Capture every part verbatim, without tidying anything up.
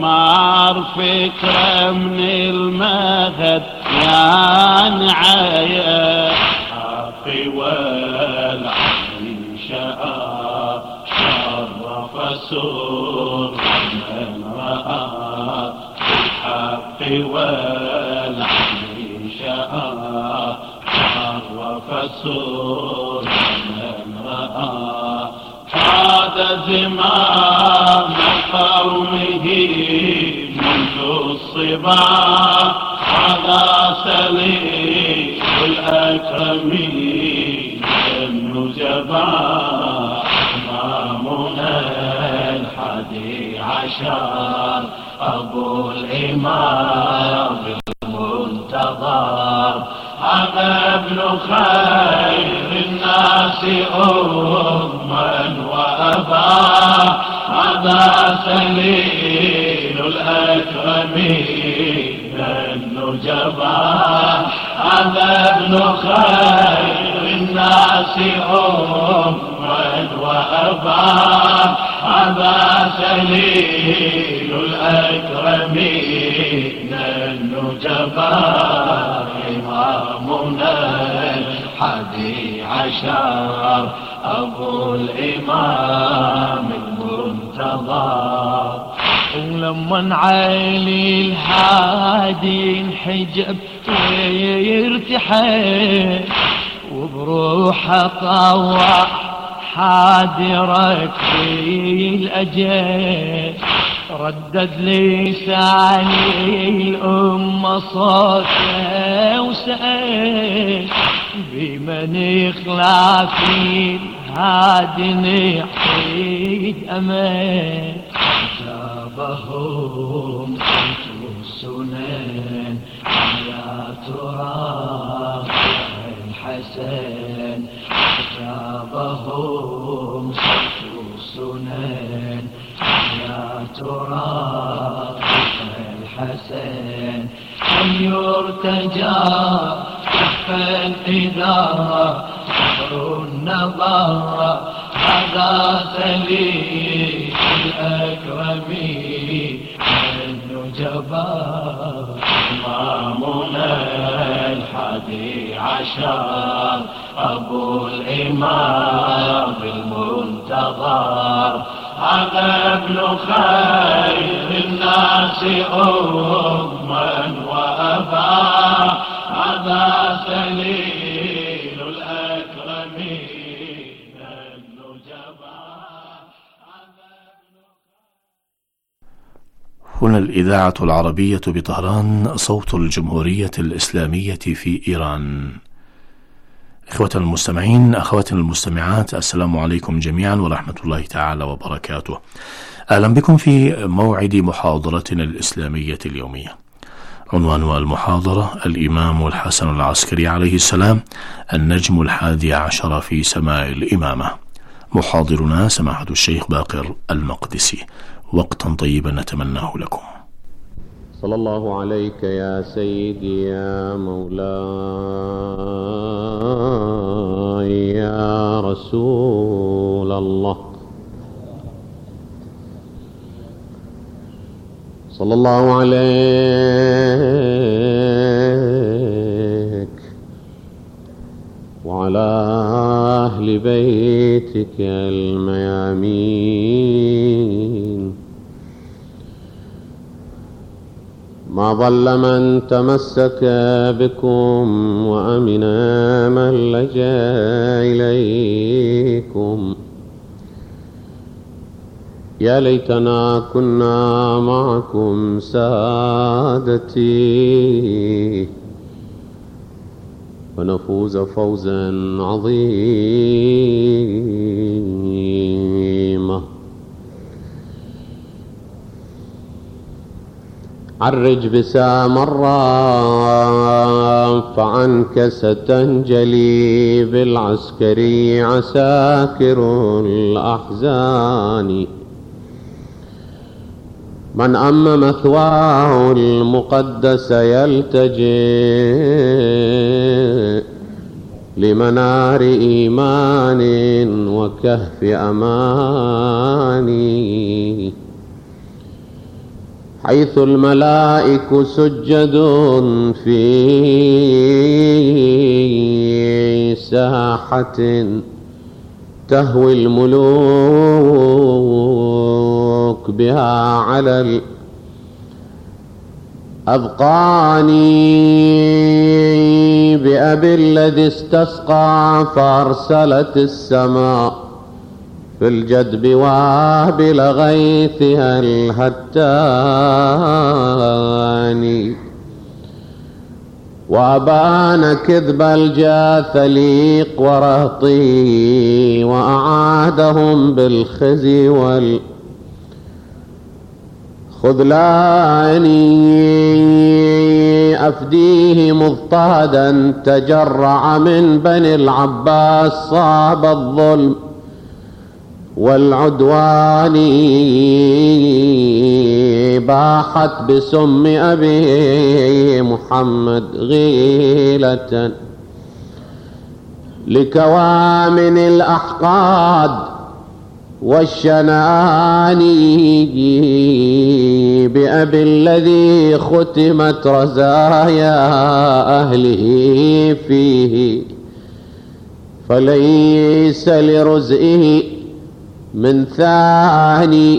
مار فكرة من المذهب يا نعاية حقي والعين شاء شرف سور من رأى حقي والعين شاء شرف سور من رأى هذا زمام قومه منذ الصبا هذا سليم الأكرمين النجبا إمامنا الحادي عشر أبو الإمام المنتظر هذا ابن خير الناس أما وأبا هذا سليل الأكرمين النجبا هذا ابن خير الناس أما وأبا هذا سليل الأكرمين النجبا إمامنا الحادي عشر أبو الإمام المنتظر ولمن عيني الحادي انحجب ويرتحل وبروحه طوع حاضرك في الأجل ردد لساني الأم صوته وسأل بمن يخلع في الهادي نحيد أمان جابهم خمس سنين يا ترى الحسن جابهم خمس سنين يا ترى الحسن أن يرتجى كفا إذا صبر النظر هذا سليم الأكرمين النجبا إمامنا الحادي عشر أبو الإمام المنتظر هذا ابن خير الناس أما وأبا هذا سليل الأكرمين النجبا. هنا الإذاعة العربية بطهران صوت الجمهورية الإسلامية في إيران. إخوة المستمعين أخواتنا المستمعات، السلام عليكم جميعا ورحمة الله تعالى وبركاته. أهلا بكم في موعد محاضرتنا الإسلامية اليومية. عنوان المحاضرة: الإمام الحسن العسكري عليه السلام النجم الحادي عشر في سماء الإمامة. محاضرنا سماحة الشيخ باقر المقدسي. وقتا طيبا نتمناه لكم. صلى الله عليك يا سيدي يا مولاي يا رسول الله، صلى الله عليك وعلى أهل بيتك الميامين. ما ضل من تمسك بكم وأمن من لجأ إليكم. يا ليتنا كنا معكم سادتي ونفوز فوزا عظيما. عرج بسام الرام فعنك ستنجلي بالعسكري عساكر الأحزان. من أما مثواه المقدس يلتجئ لمنار إيمان وكهف أماني. حيث الملائك سجد في ساحة تهوي الملوك بها على الأذقان بأبي الذي استسقى فأرسلت السماء في الجدب وابل غيثها الهتان وأبان كذب الجاثليق ورهطي وأعادهم بالخزي والخذلان أفديه مضطهدا تجرع من بني العباس صاب الظلم والعدوان باحت بسم أبي محمد غيلة لكوامن الأحقاد والشنآن بأبي الذي ختمت رزايا أهله فيه فليس لرزئه من ثاني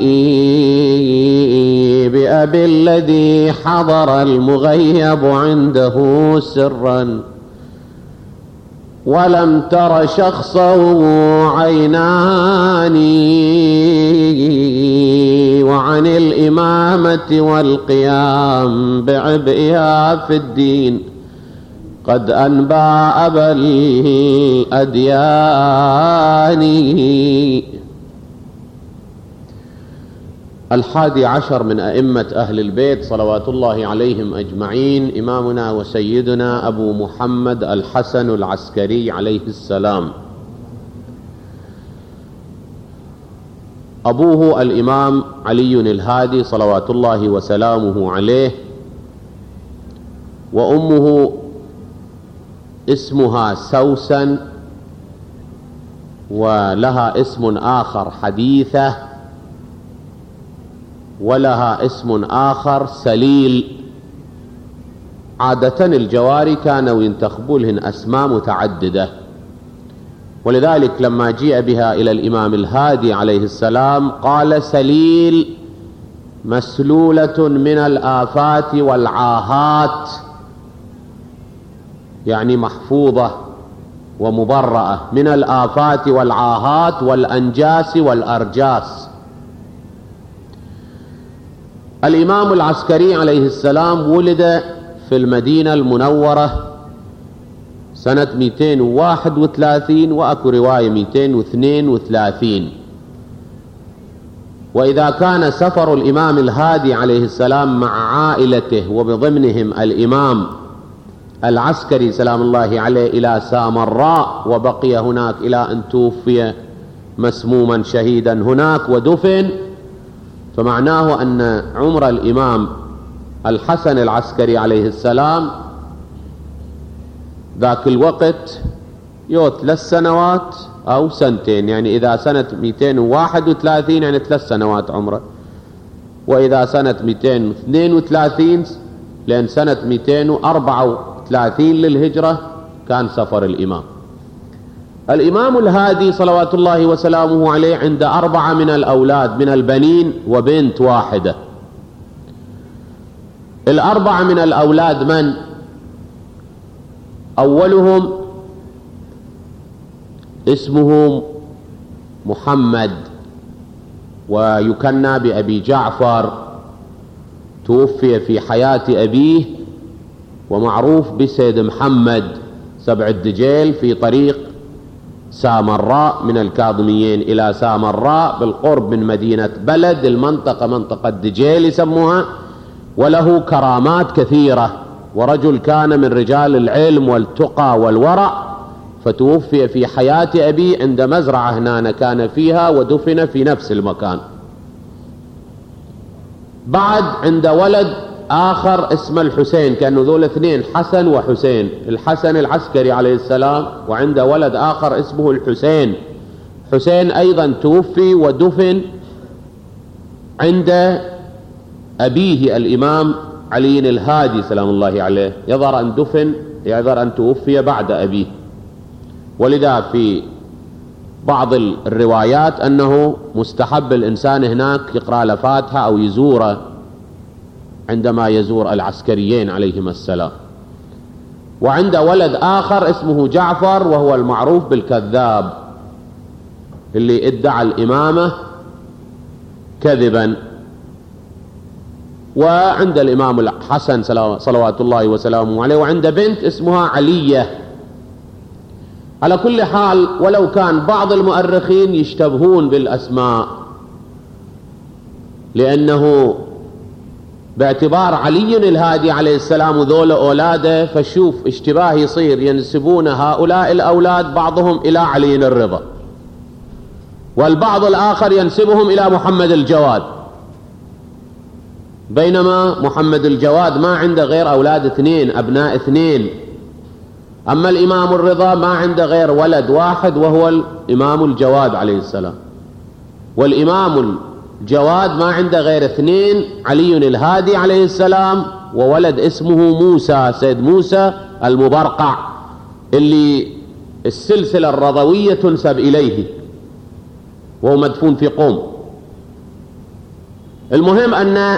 بأبي الذي حضر المغيب عنده سرا ولم تر شخصه عينان وعن الإمامة والقيام بعبئها في الدين قد أنبى أبا الأديان. الحادي عشر من أئمة أهل البيت صلوات الله عليهم أجمعين إمامنا وسيدنا أبو محمد الحسن العسكري عليه السلام. أبوه الإمام علي الهادي صلوات الله وسلامه عليه، وأمه اسمها سوسن ولها اسم آخر حديثة ولها اسم آخر سليل. عادة الجواري كانوا ينتخبوا لهن أسماء متعددة، ولذلك لما جيء بها إلى الإمام الهادي عليه السلام قال سليل مسلولة من الآفات والعاهات، يعني محفوظة ومبرأة من الآفات والعاهات والأنجاس والأرجاس. الإمام العسكري عليه السلام ولد في المدينة المنورة سنة مئتين وواحد وثلاثين، وأكو رواية مئتين واثنين وثلاثين. وإذا كان سفر الإمام الهادي عليه السلام مع عائلته وبضمنهم الإمام العسكري سلام الله عليه إلى سامراء وبقي هناك إلى أن توفي مسموما شهيدا هناك ودفن، فمعناه أن عمر الإمام الحسن العسكري عليه السلام ذاك الوقت يو ثلاث سنوات أو سنتين، يعني إذا سنة مئتين وواحد وثلاثين يعني ثلاث سنوات عمره، وإذا سنة مئتين واثنين وثلاثين لأن سنة مئتين وأربعة وثلاثين للهجرة كان سفر الإمام. الإمام الهادي صلوات الله وسلامه عليه عند أربعة من الأولاد من البنين وبنت واحدة. الأربعة من الأولاد من؟ أولهم اسمه محمد ويكنى بأبي جعفر، توفي في حياة أبيه ومعروف بسيد محمد سبع الدجيل في طريق سامراء من الكاظميين إلى سامراء بالقرب من مدينة بلد، المنطقة منطقة دجيل يسموها، وله كرامات كثيرة، ورجل كان من رجال العلم والتقى والورع، فتوفي في حياة أبيه عند مزرعة هنا كان فيها ودفن في نفس المكان. بعد عند ولد آخر اسمه الحسين، كانوا ذول اثنين حسن وحسين، الحسن العسكري عليه السلام وعند ولد آخر اسمه الحسين. حسين أيضا توفي ودفن عند أبيه الإمام علي الهادي سلام الله عليه، يظهر أن دفن يظهر أن توفي بعد أبيه، ولذا في بعض الروايات أنه مستحب الإنسان هناك يقرأ له فاتحة أو يزوره عندما يزور العسكريين عليهما السلام. وعند ولد آخر اسمه جعفر وهو المعروف بالكذاب اللي ادعى الإمامة كذبا. وعند الإمام الحسن صلوات الله وسلامه عليه وعند بنت اسمها علية. على كل حال، ولو كان بعض المؤرخين يشتبهون بالأسماء لأنه باعتبار علي الهادي عليه السلام وذول أولاده، فشوف اشتباه يصير، ينسبون هؤلاء الأولاد بعضهم إلى علي الرضا والبعض الآخر ينسبهم إلى محمد الجواد، بينما محمد الجواد ما عنده غير أولاد اثنين، أبناء اثنين. أما الإمام الرضا ما عنده غير ولد واحد وهو الإمام الجواد عليه السلام، والإمام الجواد ما عنده غير اثنين، علي الهادي عليه السلام وولد اسمه موسى، سيد موسى المبرقع اللي السلسلة الرضوية تنسب إليه وهو مدفون في قوم. المهم أن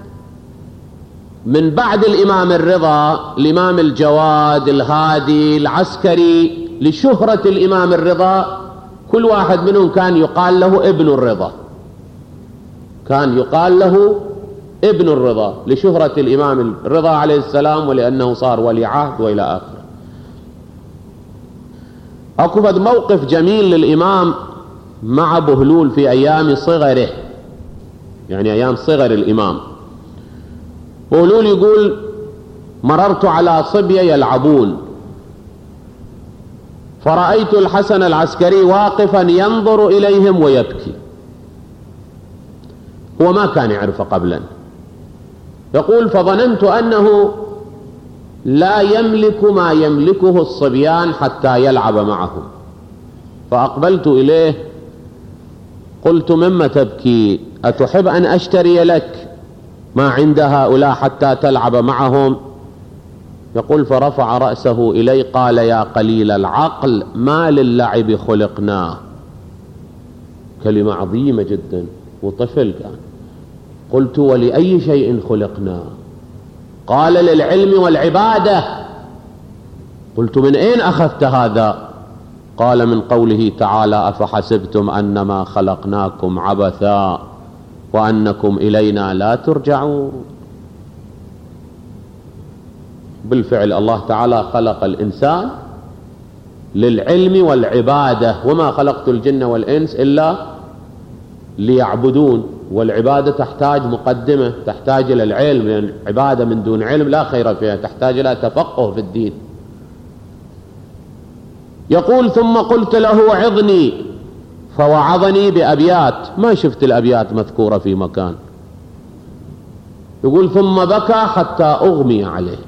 من بعد الإمام الرضا الإمام الجواد الهادي العسكري، لشهرة الإمام الرضا كل واحد منهم كان يقال له ابن الرضا، كان يقال له ابن الرضا لشهرة الإمام الرضا عليه السلام ولأنه صار ولي عهد وإلى آخره. أكو فد موقف جميل للإمام مع بهلول في أيام صغره، يعني أيام صغر الإمام. بهلول يقول: مررت على صبية يلعبون فرأيت الحسن العسكري واقفا ينظر إليهم ويبكي. هو ما كان يعرف قبلا. يقول: فظننت أنه لا يملك ما يملكه الصبيان حتى يلعب معهم، فأقبلت إليه قلت: مما تبكي؟ أتحب أن أشتري لك ما عند هؤلاء حتى تلعب معهم؟ يقول: فرفع رأسه إلي قال: يا قليل العقل، ما للعب خلقنا. كلمة عظيمة جدا، وطفل كان. قلت: ولأي شيء خلقنا؟ قال: للعلم والعبادة. قلت: من أين أخذت هذا؟ قال: من قوله تعالى: أفحسبتم أنما خلقناكم عبثا وأنكم إلينا لا ترجعون. بالفعل الله تعالى خلق الإنسان للعلم والعبادة، وما خلقت الجن والإنس إلا ليعبدون. والعبادة تحتاج مقدمة، تحتاج إلى العلم، لأن عبادة من دون علم لا خير فيها، تحتاج إلى تفقه في الدين. يقول: ثم قلت له: عظني، فوعظني بأبيات ما شفت الأبيات مذكورة في مكان. يقول: ثم بكى حتى أغمي عليه،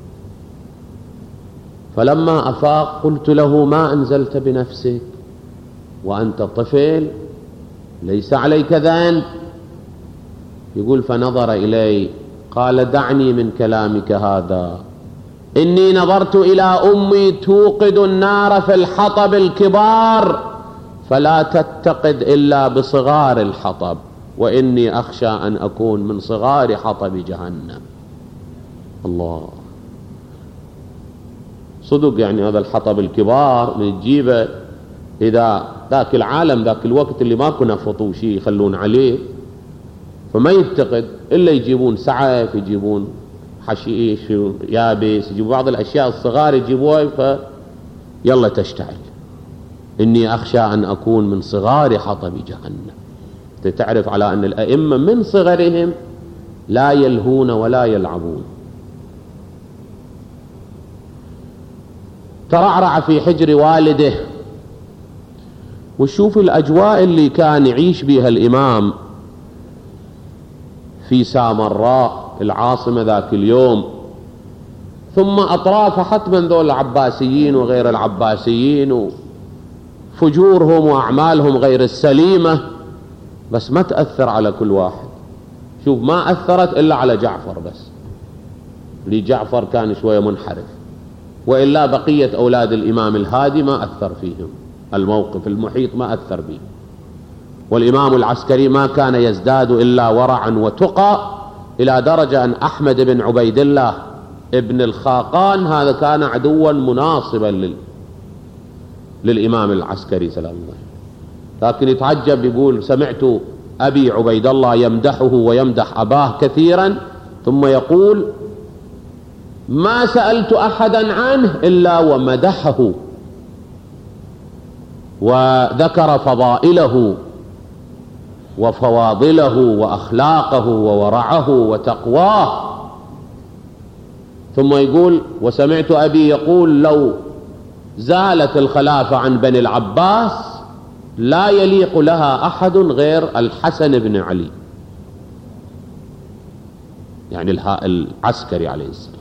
فلما أفاق قلت له: ما أنزلت بنفسك وأنت طفل، ليس عليك ذنب. يقول: فنظر إلي قال: دعني من كلامك هذا، إني نظرت إلى أمي توقد النار في الحطب الكبار فلا تتقد إلا بصغار الحطب، وإني أخشى أن أكون من صغار حطب جهنم. الله، صدق، يعني هذا الحطب الكبار من تجيبه، إذا ذاك العالم ذاك الوقت اللي ما كنا فطوا شيء يخلون عليه، فما يتقد إلا يجيبون سعف، يجيبون حشيش يابس، يجيبون بعض الأشياء الصغار يجيبوها فيلا تشتعل. إني أخشى أن أكون من صغار حطب جهنم. تعرف على أن الأئمة من صغرهم لا يلهون ولا يلعبون. ترعرع في حجر والده، وشوف الأجواء اللي كان يعيش بها الإمام في سامراء العاصمة ذاك اليوم، ثم أطراف حتما ذول العباسيين وغير العباسيين وفجورهم وأعمالهم غير السليمة، بس ما تأثر على كل واحد. شوف ما أثرت إلا على جعفر بس، لجعفر كان شوية منحرف، وإلا بقية أولاد الإمام الهادي ما أثر فيهم الموقف المحيط، ما أثر به. والإمام العسكري ما كان يزداد إلا ورعا وتقى، إلى درجة أن أحمد بن عبيد الله ابن الخاقان هذا كان عدوا مناصبا لل... للإمام العسكري سلام الله. لكن يتعجب يقول سمعت أبي عبيد الله يمدحه ويمدح أباه كثيرا، ثم يقول ما سألت أحدا عنه إلا ومدحه وذكر فضائله وفواضله وأخلاقه وورعه وتقواه. ثم يقول وسمعت أبي يقول لو زالت الخلافة عن بني العباس لا يليق لها أحد غير الحسن بن علي، يعني العسكري عليه السلام.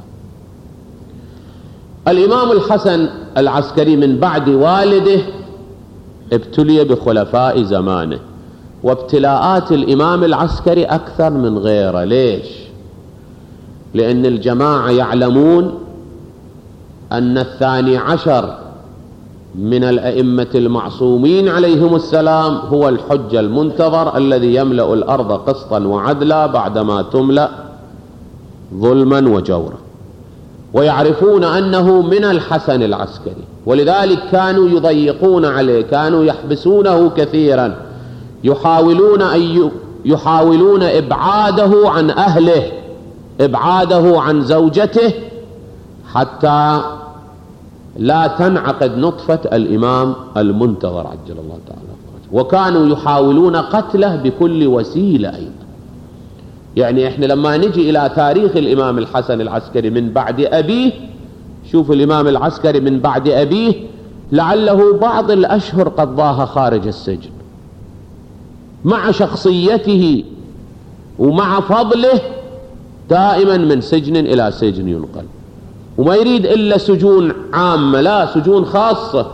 الإمام الحسن العسكري من بعد والده ابتلي بخلفاء زمانه، وابتلاءات الإمام العسكري أكثر من غيره. ليش؟ لأن الجماعة يعلمون أن الثاني عشر من الأئمة المعصومين عليهم السلام هو الحجة المنتظر الذي يملأ الأرض قسطا وعدلا بعدما تملأ ظلما وجورا، ويعرفون أنه من الحسن العسكري، ولذلك كانوا يضيقون عليه، كانوا يحبسونه كثيرا، يحاولون أن يحاولون إبعاده عن أهله، إبعاده عن زوجته، حتى لا تنعقد نطفة الإمام المنتظر عجل الله تعالى فرجه. وكانوا يحاولون قتله بكل وسيلة أيضا. يعني إحنا لما نجي إلى تاريخ الإمام الحسن العسكري من بعد أبيه، شوف الإمام العسكري من بعد أبيه لعله بعض الأشهر قضاها خارج السجن، مع شخصيته ومع فضله دائما من سجن إلى سجن ينقل، وما يريد إلا سجون عامة، لا سجون خاصة.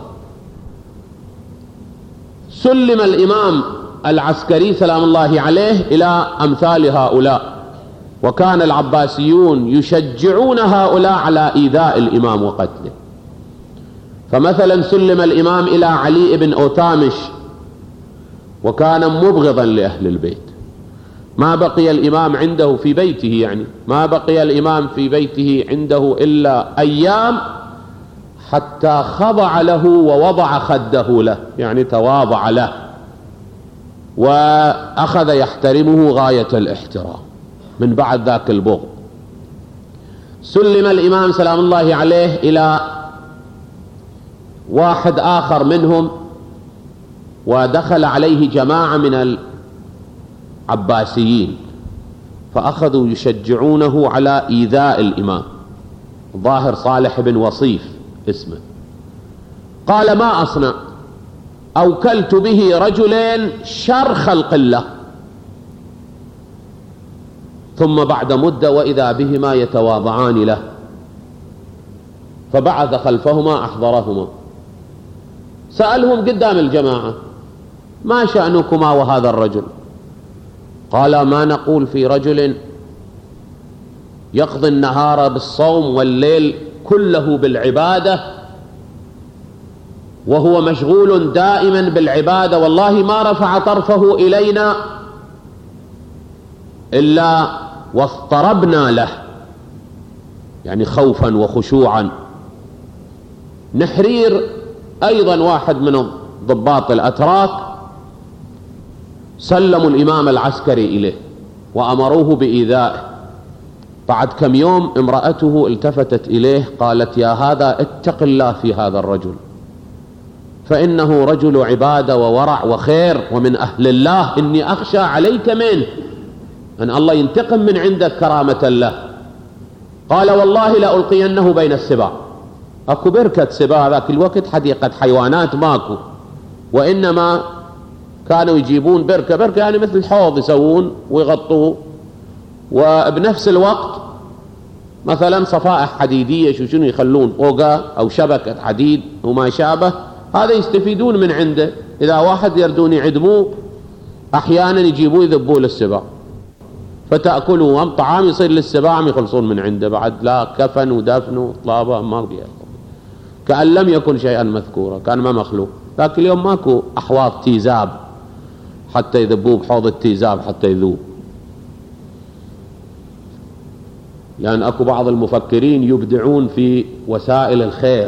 سلم الإمام العسكري سلام الله عليه إلى أمثال هؤلاء، وكان العباسيون يشجعون هؤلاء على إيذاء الإمام وقتله. فمثلا سلم الإمام إلى علي بن أوتامش، وكان مبغضا لأهل البيت، ما بقي الإمام عنده في بيته، يعني ما بقي الإمام في بيته عنده إلا أيام حتى خضع له ووضع خده له، يعني تواضع له وأخذ يحترمه غاية الاحترام من بعد ذاك البغض. سلم الإمام سلام الله عليه إلى واحد آخر منهم، ودخل عليه جماعة من العباسيين فأخذوا يشجعونه على إيذاء الإمام، ظاهر صالح بن وصيف اسمه. قال ما أصنع، أوكلت به رجلين شر خلق الله، ثم بعد مدة وإذا بهما يتواضعان له، فبعث خلفهما أحضرهما، سألهم قدام الجماعة ما شأنكما وهذا الرجل؟ قال ما نقول في رجل يقضي النهار بالصوم والليل كله بالعبادة، وهو مشغول دائما بالعبادة، والله ما رفع طرفه إلينا إلا واضطربنا له، يعني خوفا وخشوعا. نحرير أيضا واحد من ضباط الأتراك سلموا الإمام العسكري إليه وأمروه بإيذائه. بعد كم يوم امرأته التفتت إليه قالت يا هذا اتق الله في هذا الرجل، فإنه رجل عبادة وورع وخير ومن أهل الله، إني أخشى عليك منه أن الله ينتقم من عندك كرامة له. قال والله لألقينه بين السباع. أكو بركة سباع ذاك الوقت، حديقة حيوانات ماكو، وإنما كانوا يجيبون بركة بركة يعني مثل الحوض يسوون ويغطوه، وبنفس الوقت مثلا صفائح حديدية شو شنو يخلون فوقها أو شبكة حديد وما شابه، هذا يستفيدون من عنده. إذا واحد يردون يعدموه أحيانا يجيبوه يذبوه للسباع. فتأكلوا طعام يصير للسباع يخلصون من عنده بعد، لا كفن ودفن وطلابة ما بيها، كأن لم يكن شيئا مذكورا، كان ما مخلوق. لكن اليوم ماكو أحواض تيزاب حتى يذبوه بحوض التيزاب حتى يذوب، لأن أكو بعض المفكرين يبدعون في وسائل الخير،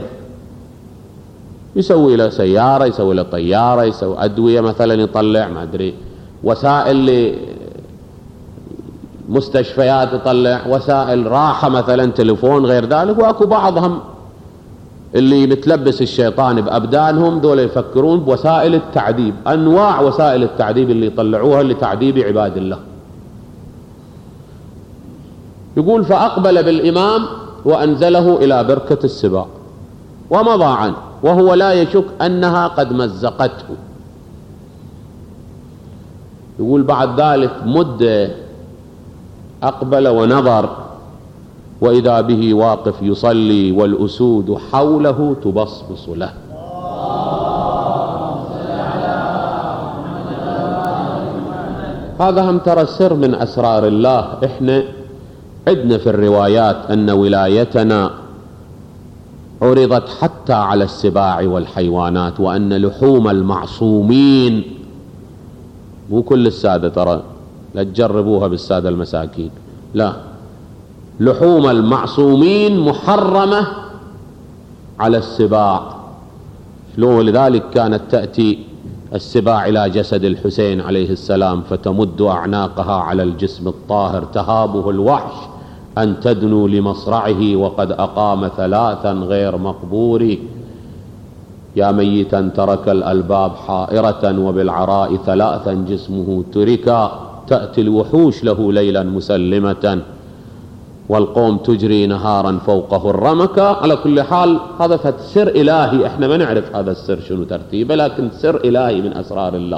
يسوي له سيارة، يسوي له طيارة، يسوي أدوية مثلا، يطلع ما أدري وسائل لمستشفيات، يطلع وسائل راحة مثلا تليفون غير ذلك. وأكو بعضهم اللي متلبس الشيطان بأبدانهم دول يفكرون بوسائل التعذيب، أنواع وسائل التعذيب اللي يطلعوها لتعذيب عباد الله. يقول فأقبل بالإمام وأنزله إلى بركة السباع ومضى عنه وهو لا يشك أنها قد مزقته. يقول بعد ذلك مدة أقبل ونظر وإذا به واقف يصلي والأسود حوله تبصبص له. هذا هم ترى سر من أسرار الله. إحنا عندنا في الروايات أن ولايتنا عرضت حتى على السباع والحيوانات، وأن لحوم المعصومين، مو كل السادة ترى، لا تجربوها بالسادة المساكين، لا، لحوم المعصومين محرمة على السباع. ولذلك كانت تأتي السباع إلى جسد الحسين عليه السلام فتمد أعناقها على الجسم الطاهر، تهابه الوحش أن تدنو لمصرعه وقد أقام ثلاثا غير مقبور، يا ميتا ترك الألباب حائرة وبالعراء ثلاثا جسمه تركا، تأتي الوحوش له ليلا مسلمة والقوم تجري نهارا فوقه الرمكة. على كل حال هذا سر إلهي، احنا ما نعرف هذا السر شنو ترتيبه، لكن سر إلهي من أسرار الله.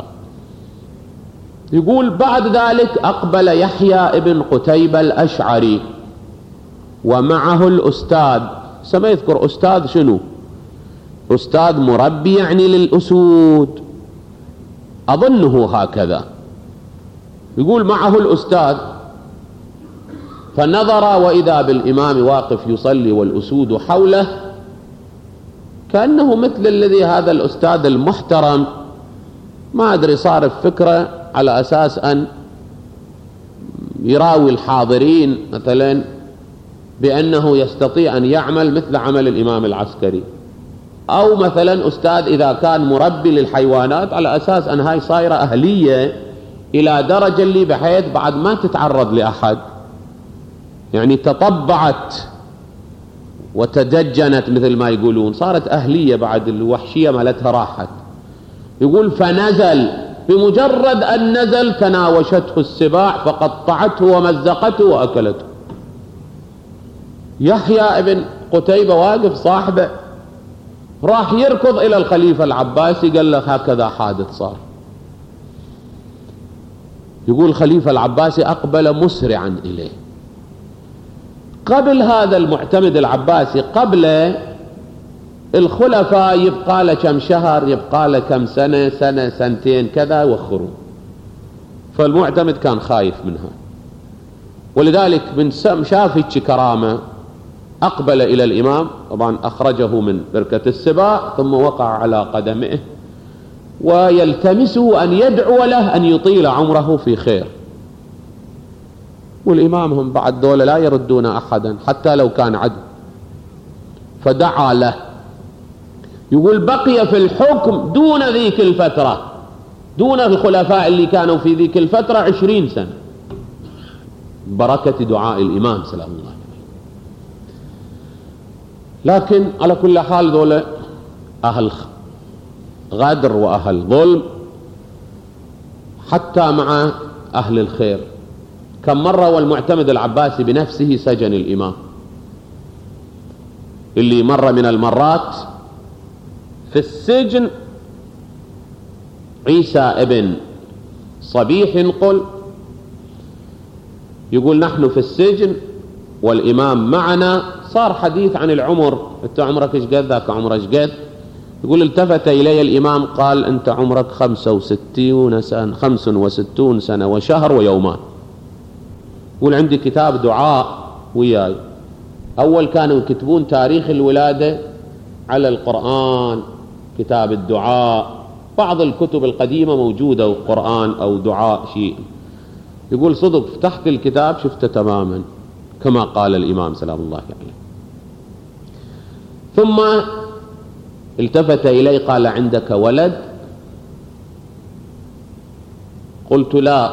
يقول بعد ذلك أقبل يحيى ابن قتيبة الأشعري ومعه الأستاذ، سما يذكر أستاذ شنو؟ أستاذ مربي يعني للأسود، أظنه هكذا. يقول معه الأستاذ فنظر وإذا بالإمام واقف يصلي والأسود حوله، كأنه مثل الذي هذا الأستاذ المحترم ما أدري صار فكرة على أساس أن يراوي الحاضرين مثلا بأنه يستطيع أن يعمل مثل عمل الإمام العسكري، أو مثلا أستاذ إذا كان مربي للحيوانات على أساس أن هاي صايرة أهلية إلى درجة اللي بحيث بعد ما تتعرض لأحد، يعني تطبعت وتدجنت مثل ما يقولون، صارت أهلية بعد الوحشية مالتها راحت. يقول فنزل، بمجرد أن نزل تناوشته السباع فقطعته ومزقته وأكلته. يحيى ابن قتيبة واقف صاحبه راح يركض إلى الخليفة العباسي، قال له هكذا حادث صار. يقول الخليفة العباسي أقبل مسرعا إليه. قبل هذا المعتمد العباسي، قبل الخلفاء يبقى له كم شهر، يبقى له كم سنة، سنة سنتين كذا يوخرون، فالمعتمد كان خايف منها، ولذلك من شاف هيك كرامة أقبل إلى الإمام، طبعا أخرجه من بركة السباع ثم وقع على قدمه ويلتمسه أن يدعو له أن يطيل عمره في خير. والإمام هم بعد دولة لا يردون أحدا حتى لو كان عدو، فدعا له. يقول بقي في الحكم دون ذيك الفترة، دون الخلفاء اللي كانوا في ذيك الفترة عشرين سنة، بركة دعاء الإمام سلام الله عليه. لكن على كل حال دولة أهل غدر وأهل ظلم حتى مع أهل الخير. كم مرة والمعتمد العباسي بنفسه سجن الإمام، اللي مرة من المرات في السجن عيسى ابن صبيح قل، يقول نحن في السجن والإمام معنا، صار حديث عن العمر، انت عمرك ايش قد، ذاك عمره ايش قد. يقول التفت إلي الإمام قال أنت عمرك خمسة وستين سنة، خمس وستون سنة وشهر ويومان. يقول عندي كتاب دعاء وياي. أول كانوا يكتبون تاريخ الولادة على القرآن، كتاب الدعاء، بعض الكتب القديمة موجودة قرآن أو دعاء شيء. يقول صدق فتحت الكتاب شفته تماما كما قال الإمام سلام الله عليه. ثم التفت إلي قال عندك ولد؟ قلت لا.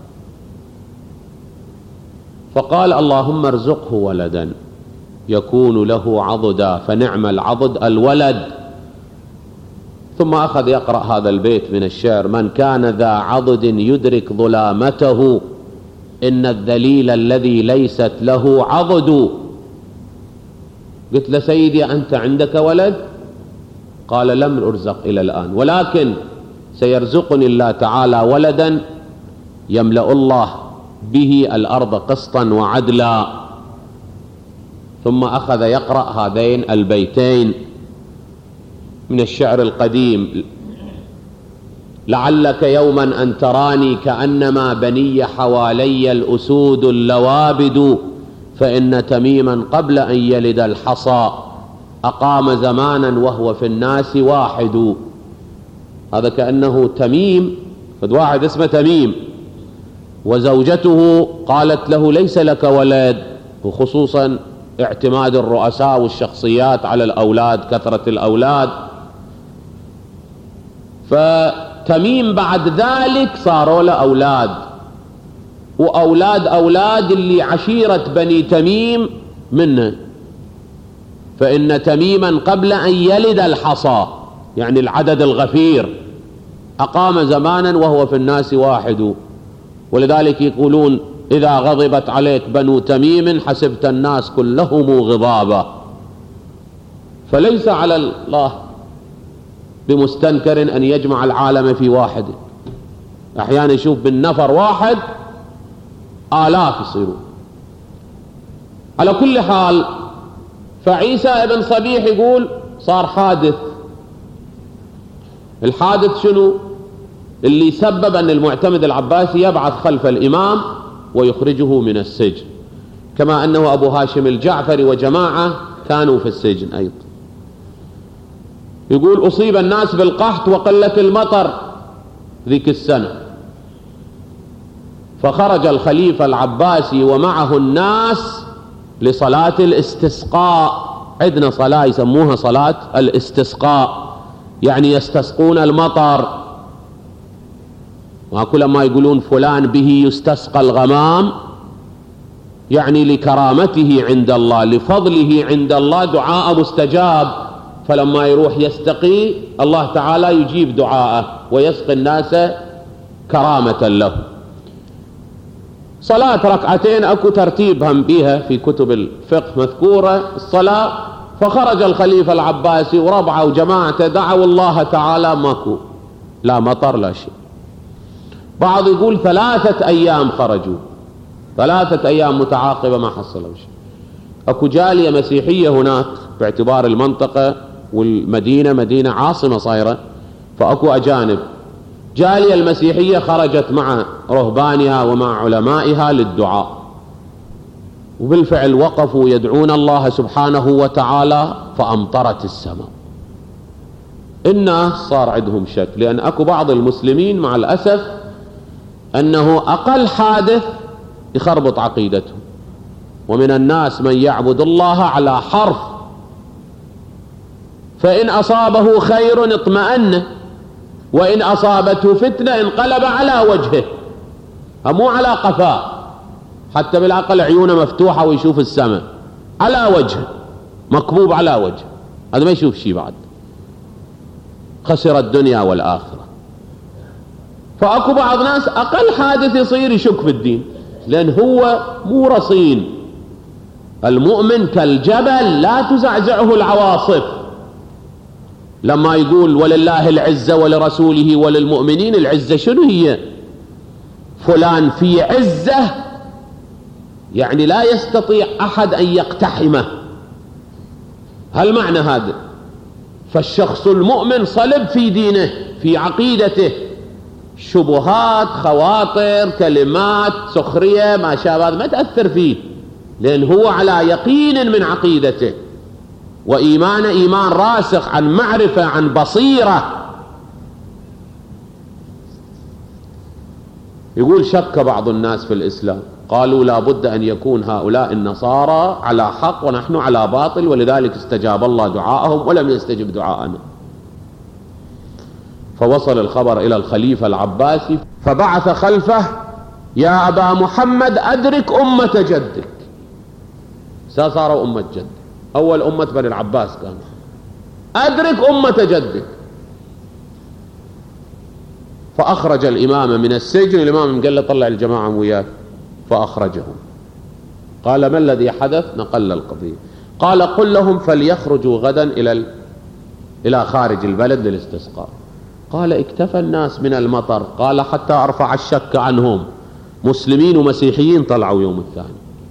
فقال اللهم ارزقه ولدا يكون له عضدا، فنعم العضد الولد. ثم أخذ يقرأ هذا البيت من الشعر: من كان ذا عضد يدرك ظلامته، إن الذليل الذي ليست له عضد. قلت له سيدي أنت عندك ولد؟ قال لم أرزق إلى الآن، ولكن سيرزقني الله تعالى ولدا يملأ الله به الأرض قسطا وعدلا. ثم أخذ يقرأ هذين البيتين من الشعر القديم: لعلك يوما أن تراني كأنما بني حوالي الأسود اللوابد، فإن تميما قبل أن يلد الحصى أقام زمانا وهو في الناس واحد. هذا كأنه تميم، قد واحد اسمه تميم، وزوجته قالت له ليس لك ولد، وخصوصا اعتماد الرؤساء والشخصيات على الأولاد، كثرة الأولاد. فتميم بعد ذلك صاروا له أولاد، وأولاد أولاد اللي عشيرة بني تميم منه. فإن تميما قبل أن يلد الحصى، يعني العدد الغفير، أقام زمانا وهو في الناس واحد. ولذلك يقولون إذا غضبت عليك بنو تميم حسبت الناس كلهم غضابا. فليس على الله بمستنكر أن يجمع العالم في واحد. أحيانا يشوف بالنفر واحد آلاف يصيرون. على كل حال، فعيسى ابن صبيح يقول صار حادث. الحادث شنو؟ اللي سبب أن المعتمد العباسي يبعث خلف الإمام ويخرجه من السجن، كما أنه أبو هاشم الجعفري وجماعة كانوا في السجن أيضا. يقول أصيب الناس بالقحط وقلة المطر ذيك السنة، فخرج الخليفة العباسي ومعه الناس لصلاة الاستسقاء. عندنا صلاة يسموها صلاة الاستسقاء، يعني يستسقون المطر. وكل ما يقولون فلان به يستسقى الغمام، يعني لكرامته عند الله، لفضله عند الله، دعاء مستجاب. فلما يروح يستقي الله تعالى يجيب دعاءه ويسقي الناس كرامة له. صلاة ركعتين أكو ترتيبهم بها في كتب الفقه مذكورة الصلاة. فخرج الخليفة العباسي وربعه وجماعته دعوا الله تعالى، ماكو لا مطر لا شيء. بعض يقول ثلاثة أيام خرجوا، ثلاثة أيام متعاقبة ما حصلوا شيء. أكو جالية مسيحية هناك باعتبار المنطقة والمدينة مدينة عاصمة صايرة، فأكو أجانب. جالية المسيحية خرجت مع رهبانها ومع علمائها للدعاء، وبالفعل وقفوا يدعون الله سبحانه وتعالى فأمطرت السماء. الناس صار عندهم شك، لأن أكو بعض المسلمين مع الأسف أنه أقل حادث يخربط عقيدتهم. ومن الناس من يعبد الله على حرف، فإن أصابه خير اطمأن، وإن أصابته فتنة انقلب على وجهه، مو على قفاه. حتى بالعقل عيونه مفتوحة ويشوف السماء، على وجهه مكبوب على وجهه، هذا ما يشوف شيء بعد، خسر الدنيا والآخرة. فأكو بعض ناس أقل حادث يصير يشك في الدين، لأن هو مو رصين. المؤمن كالجبل لا تزعزعه العواصف. لما يقول ولله العزة ولرسوله وللمؤمنين، العزة شنو هي؟ فلان في عزة، يعني لا يستطيع أحد أن يقتحمه. هل معنى هذا؟ فالشخص المؤمن صلب في دينه، في عقيدته، شبهات، خواطر، كلمات سخرية ما شابه ما تأثر فيه، لأن هو على يقين من عقيدته وإيمان إيمان راسخ عن معرفة عن بصيرة. يقول شك بعض الناس في الإسلام، قالوا لا بد أن يكون هؤلاء النصارى على حق ونحن على باطل، ولذلك استجاب الله دعاءهم ولم يستجب دعاءنا. فوصل الخبر إلى الخليفة العباسي فبعث خلفه: يا أبا محمد أدرك أمة جدك. صاروا أمة جد، أول أمة بني العباس كانوا. أدرك أمة جدك. فأخرج الإمام من السجن. الإمام قال له طلع الجماعة وياك، فأخرجهم. قال ما الذي حدث؟ نقل القضية. قال قل لهم فليخرجوا غدا إلى إلى خارج البلد للاستسقاء. قال اكتفى الناس من المطر. قال حتى أرفع الشك عنهم، مسلمين ومسيحيين طلعوا يوم الثاني.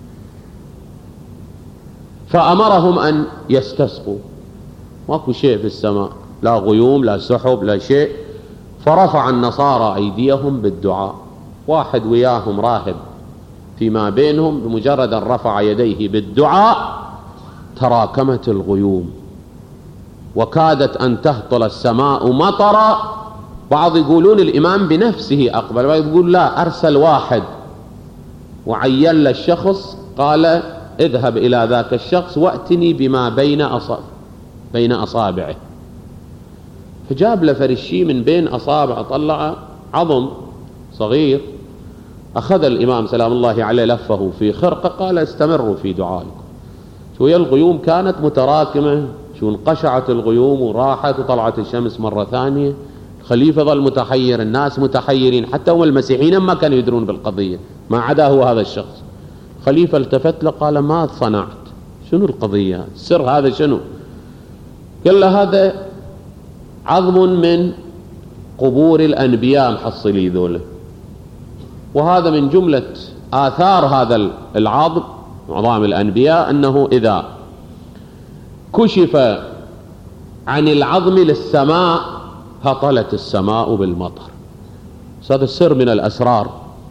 فأمرهم أن يستسقوا، ماكو شيء في السماء، لا غيوم لا سحب لا شيء. فرفع النصارى أيديهم بالدعاء، واحد وياهم راهب فيما بينهم، بمجرد أن رفع يديه بالدعاء تراكمت الغيوم وكادت أن تهطل السماء مطرا. بعض يقولون الإمام بنفسه أقبل، بعض يقول لا، أرسل واحد وعين للشخص، قال اذهب إلى ذاك الشخص وأتني بما بين أصابع بين أصابعه. فجاب له فرشي من بين أصابع، طلع عظم صغير. أخذ الإمام سلام الله عليه لفه في خرقة، قال استمروا في دعائكم. شوية الغيوم كانت متراكمة، شو انقشعت الغيوم وراحت وطلعت الشمس مرة ثانية. الخليفة ظل متحير، الناس متحيرين، حتى هم المسيحيين ما كانوا يدرون بالقضية ما عدا هو هذا الشخص. خليفة التفت له قال ما صنعت؟ شنو القضية؟ السر هذا شنو؟ قال له هذا عظم من قبور الأنبياء محصلي ذوله، وهذا من جملة آثار هذا العظم عظام الأنبياء أنه إذا كشف عن العظم للسماء هطلت السماء بالمطر. هذا السر من الأسرار.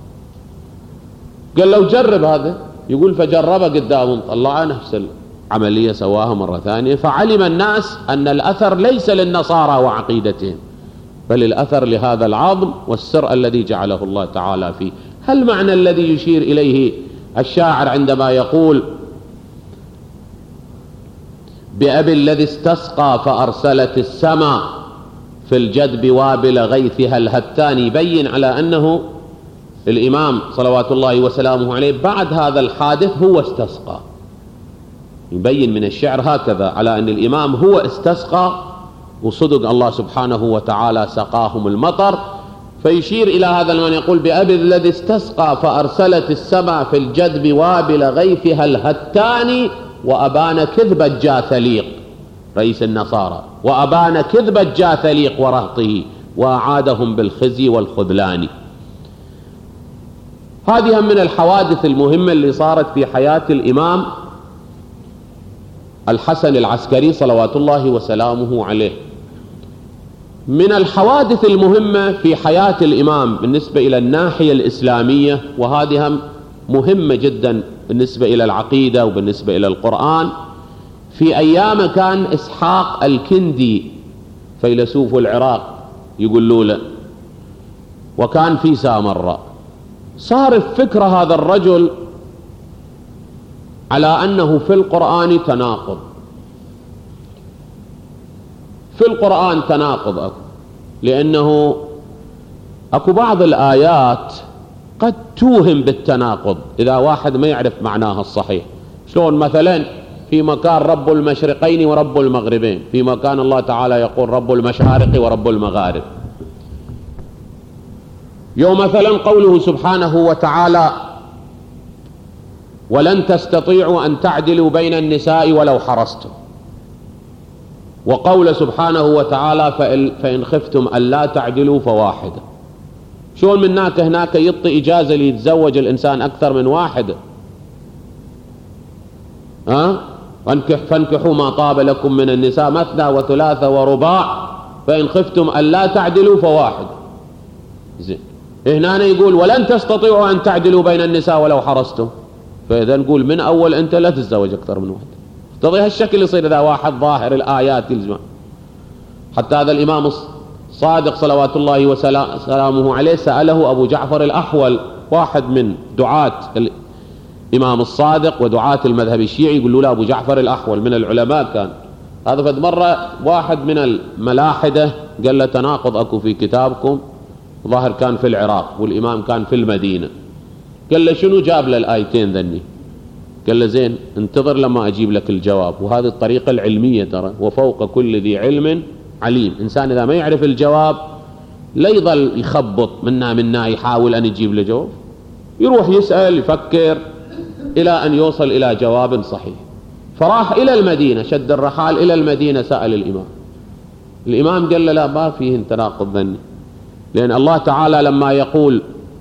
قال لو جرب هذا. يقول فجربه قدامهم، طلع نفس العملية سواها مرة ثانية. فعلم الناس أن الأثر ليس للنصارى وعقيدتهم، بل الأثر لهذا العظم والسر الذي جعله الله تعالى فيه. هل معنى الذي يشير إليه الشاعر عندما يقول بأبي الذي استسقى فأرسلت السماء في الجدب وابل غيثها الهتان، يبين على أنه الإمام صلوات الله وسلامه عليه بعد هذا الحادث هو استسقى. يبين من الشعر هكذا على أن الإمام هو استسقى، وصدق الله سبحانه وتعالى سقاهم المطر. فيشير إلى هذا المعنى، يقول بأبي الذي استسقى فأرسلت السماء في الجدب وابل غيثها الهتان، وأبان كذبة جاثليق رئيس النصارى، وأبان كذبة جاثليق ورهطه، وأعادهم بالخزي والخذلان. هذه من الحوادث المهمة اللي صارت في حياة الإمام الحسن العسكري صلوات الله وسلامه عليه. من الحوادث المهمة في حياة الإمام بالنسبة إلى الناحية الإسلامية، وهذه مهمة جدا بالنسبة إلى العقيدة وبالنسبة إلى القرآن. في أيام كان إسحاق الكندي فيلسوف العراق يقولوا له، وكان في سامراء. صار الفكر هذا الرجل على أنه في القرآن تناقض، في القرآن تناقض أكو، لأنه أكو بعض الآيات قد توهم بالتناقض إذا واحد ما يعرف معناها الصحيح. شلون مثلا في مكان رب المشرقين ورب المغربين، في مكان الله تعالى يقول رب المشارق ورب المغارب. يوم مثلا قوله سبحانه وتعالى ولن تستطيعوا أن تعدلوا بين النساء ولو حرصتم، وقول سبحانه وتعالى فإن خفتم ألا تعدلوا فواحدة. شلون من هناك هناك يعطي إجازة ليتزوج الإنسان أكثر من واحدة؟ ها؟ فانكحوا ما طاب لكم من النساء مثنى وثلاثة ورباع، فإن خفتم ألا تعدلوا فواحدة. زين. هنا يقول ولن تستطيعوا أن تعدلوا بين النساء ولو حرصتم، فإذا نقول من أول أنت لا تتزوج أكثر من واحد. اقتضي هالشكل يصير إذا واحد ظاهر الآيات يلزم. حتى هذا الإمام الصادق صلوات الله وسلامه عليه سأله أبو جعفر الأحول، واحد من دعاة الإمام الصادق ودعاة المذهب الشيعي، يقول له أبو جعفر الأحول من العلماء كان هذا. فد مرة واحد من الملاحدة قال له تناقض أكو في كتابكم، ظاهر كان في العراق والإمام كان في المدينة. قال له شنو جاب له الآيتين ذني؟ قال له زين انتظر لما أجيب لك الجواب. وهذه الطريقة العلمية ترى، وفوق كل ذي علم عليم. إنسان إذا ما يعرف الجواب لا يظل يخبط منا منا يحاول أن يجيب له جواب، يروح يسأل يفكر إلى أن يوصل إلى جواب صحيح. فراح إلى المدينة، شد الرحال إلى المدينة، سأل الإمام. الإمام قال له لا ما فيه تناقض ذني، لأن الله تعالى لما يقول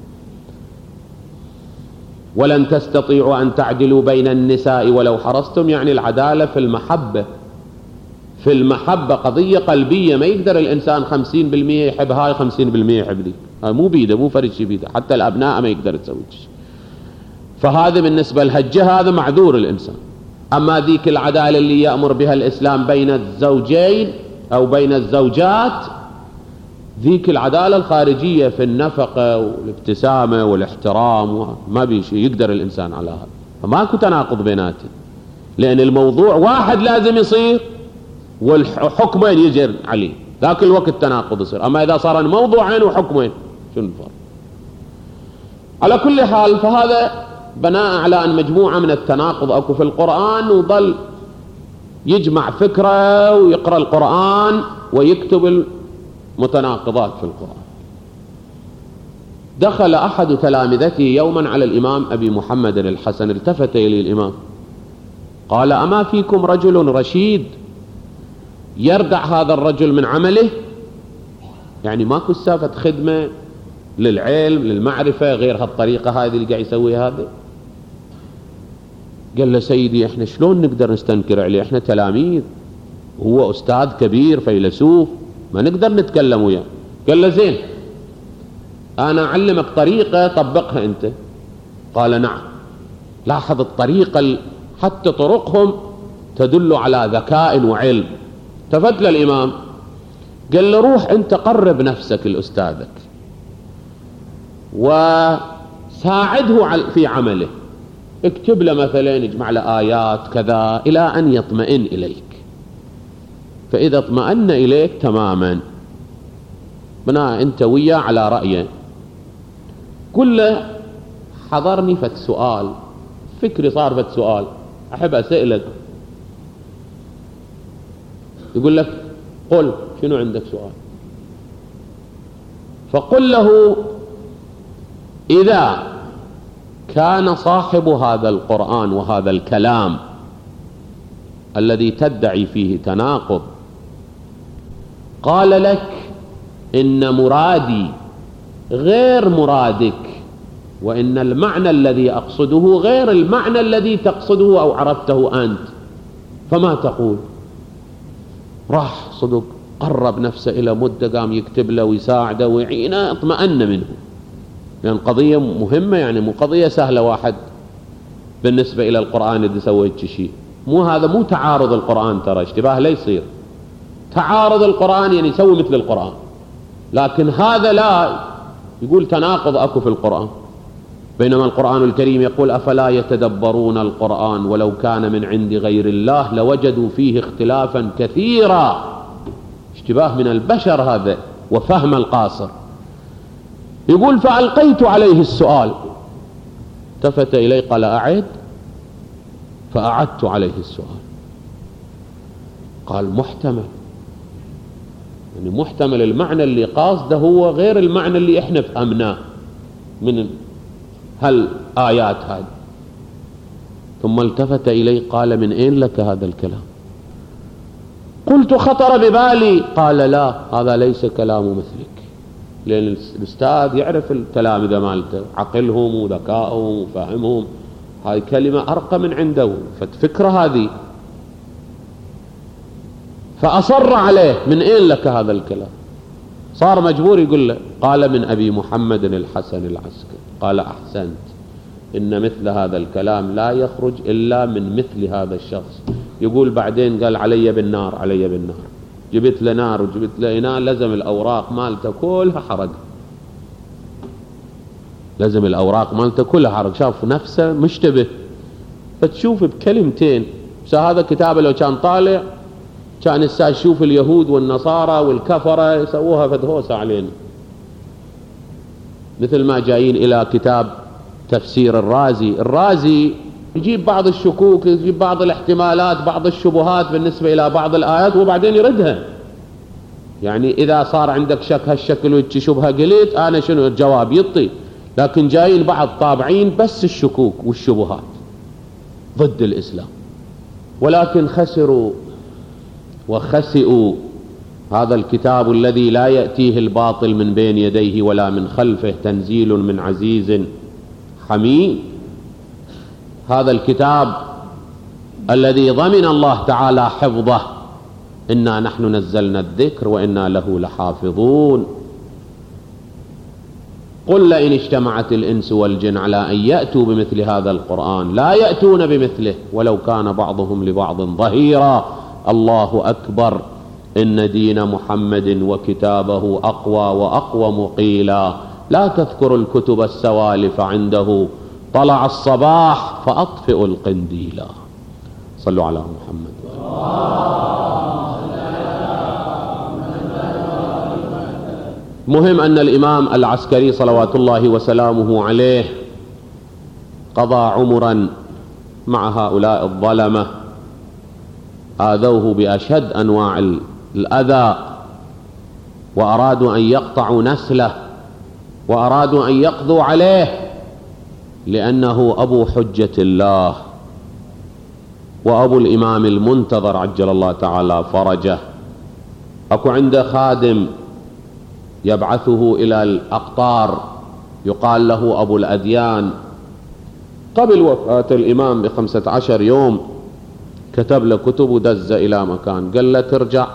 ولن تستطيعوا أن تعدلوا بين النساء ولو حرصتم، يعني العدالة في المحبة. في المحبة قضية قلبية، ما يقدر الإنسان خمسين بالمئة يحب هاي خمسين بالمئة يحب ذي، مو بيده، مو فرد شي بيده، حتى الأبناء ما يقدر تسوي شيء. فهذا بالنسبة للهجة هذا معذور الإنسان. أما ذيك العدالة اللي يأمر بها الإسلام بين الزوجين أو بين الزوجات، ذيك العدالة الخارجية في النفقة والابتسامة والاحترام، ما بيشي يقدر الإنسان على هذا. فماكو تناقض بيناتهم، لأن الموضوع واحد لازم يصير والحكمين يجر عليه، ذاك الوقت تناقض يصير. أما إذا صار موضوعين وحكمين شنو الفرق؟ على كل حال، فهذا بناء على أن مجموعة من التناقض أكو في القرآن، وظل يجمع فكرة ويقرأ القرآن ويكتب المتناقضات في القرآن. دخل أحد تلامذته يوما على الإمام أبي محمد الحسن، التفت إليه الإمام قال أما فيكم رجل رشيد يردع هذا الرجل من عمله؟ يعني ماكو سافة خدمة للعلم للمعرفة غير هالطريقة هذه اللي قاعد يسويها هذا؟ قال له سيدي احنا شلون نقدر نستنكر عليه، احنا تلاميذ، هو أستاذ كبير فيلسوف، ما نقدر نتكلم وياه. قال له زين أنا أعلمك طريقة طبقها أنت. قال نعم. لاحظ الطريقة، حتى طرقهم تدل على ذكاء وعلم. التفت للإمام قال له روح أنت قرب نفسك لأستاذك وساعده في عمله، اكتب له مثلا، اجمع له آيات كذا إلى أن يطمئن إليك. فإذا اطمأن إليك تماما بناء أنت وياه على رأيه. كله حضرني فت سؤال، فكري صار فت سؤال أحب أسألك. يقول لك قل شنو عندك سؤال؟ فقل له إذا كان صاحب هذا القرآن وهذا الكلام الذي تدعي فيه تناقض قال لك إن مرادي غير مرادك، وإن المعنى الذي أقصده غير المعنى الذي تقصده أو عرفته أنت، فما تقول؟ راح صدق قرب نفسه إلى مدة، قام يكتب له ويساعده ويعينه، اطمأن منه، لأن قضية مهمة، يعني مو قضية سهلة واحد بالنسبة إلى القرآن اللي سويت شيء. مو هذا مو تعارض القرآن، ترى اشتباه لا يصير. تعارض القرآن يعني يسوي مثل القرآن، لكن هذا لا، يقول تناقض أكو في القرآن. بينما القرآن الكريم يقول أفلا يتدبرون القرآن ولو كان من عند غير الله لوجدوا فيه اختلافا كثيرا. اشتباه من البشر هذا وفهم القاصر. يقول فألقيت عليه السؤال، التفت إلي قال أعد، فأعدت عليه السؤال. قال محتمل، يعني محتمل المعنى اللي قاصده هو غير المعنى اللي احنا فهمناه من هالآيات هذه. ثم التفت إلي قال من أين لك هذا الكلام؟ قلت خطر ببالي. قال لا، هذا ليس كلام مثلك، لأن الأستاذ يعرف التلامذة مالته، عقلهم وذكائهم وفهمهم، هاي كلمة أرقى من عنده، فالفكرة هذه. فأصر عليه من أين لك هذا الكلام؟ صار مجبور يقول له. قال من أبي محمد الحسن العسكري. قال أحسنت، إن مثل هذا الكلام لا يخرج إلا من مثل هذا الشخص. يقول بعدين قال علي بالنار علي بالنار، جبت له نار وجبت له إناء، لزم الأوراق مالته كلها حرق، لزم الأوراق مالته كلها حرق. شاف نفسه مشتبه، فتشوف بكلمتين. هذا كتابه لو كان طالع كان الساعة يشوف اليهود والنصارى والكفرة يسووها فتهوسة علينا. مثل ما جايين إلى كتاب تفسير الرازي، الرازي يجيب بعض الشكوك، يجيب بعض الاحتمالات، بعض الشبهات بالنسبة إلى بعض الآيات وبعدين يردها. يعني إذا صار عندك شك هالشكل ويجي شبهة قليت أنا شنو الجواب يطي. لكن جايين بعض طابعين بس الشكوك والشبهات ضد الإسلام، ولكن خسروا وخسئوا. هذا الكتاب الذي لا يأتيه الباطل من بين يديه ولا من خلفه، تنزيل من عزيز حميد. هذا الكتاب الذي ضمن الله تعالى حفظه، إنا نحن نزلنا الذكر وإنا له لحافظون. قل لئن اجتمعت الإنس والجن على أن يأتوا بمثل هذا القرآن لا يأتون بمثله ولو كان بعضهم لبعض ظهيرا. الله أكبر، إن دين محمد وكتابه أقوى وأقوم قيلا. لا تذكر الكتب السوالف عنده، طلع الصباح فأطفئوا القنديلا. صلوا على محمد. مهم أن الإمام العسكري صلوات الله وسلامه عليه قضى عمرا مع هؤلاء الظلمة، آذوه بأشد أنواع الأذى، وأرادوا أن يقطعوا نسله، وأرادوا أن يقضوا عليه، لأنه أبو حجة الله وأبو الإمام المنتظر عجل الله تعالى فرجه. أكو عنده خادم يبعثه إلى الأقطار يقال له أبو الأديان. قبل وفاة الإمام بخمسة عشر يوم كتب له كتب ودز إلى مكان، قال له ترجع